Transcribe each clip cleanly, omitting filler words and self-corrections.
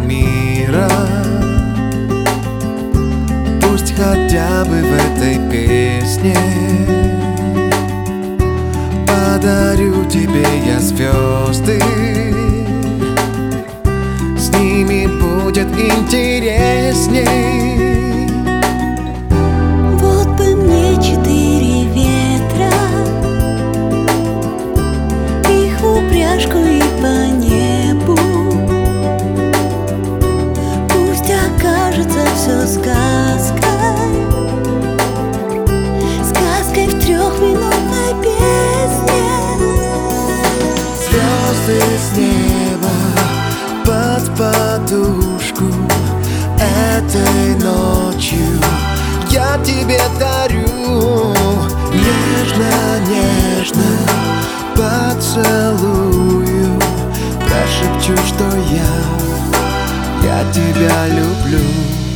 полмира. Пусть хотя бы в этой песне подарю тебе я звезды. С ними будет интересней. Вот бы мне 4 ветра, их в упряжку и по небу. Пусть окажется все сказкой, сказкой в 3-минутной песне. Звезды с неба под подушку этой ночью я тебе дарю. Нежно-нежно поцелую, прошепчу, что я тебя люблю.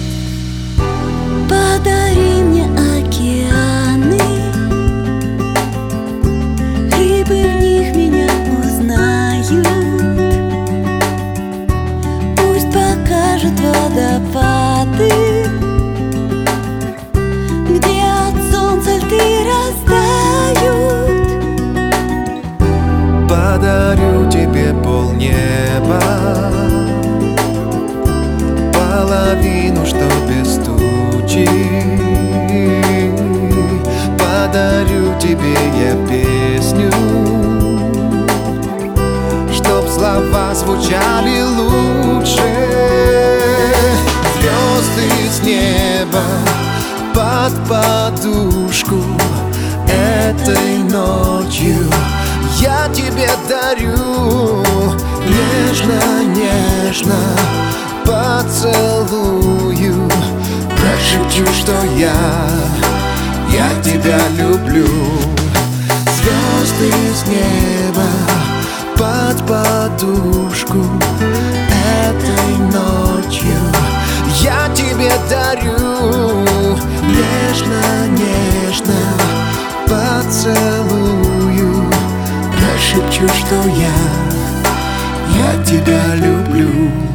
Подари мне океаны, рыбы в них меня узнают. Пусть покажут водопады, где от солнца льды растают. Подарю тебе полнеба, половину, что без тучи. Подарю тебе я песню, чтоб слова звучали лучше. Звезды с неба под подушку этой ночью я тебе дарю. Нежно-нежно поцелую, прошепчу, что я тебя люблю. Звезды с неба под подушку этой ночью я тебе дарю. Нежно-нежно поцелую, прошепчу, что я тебя люблю.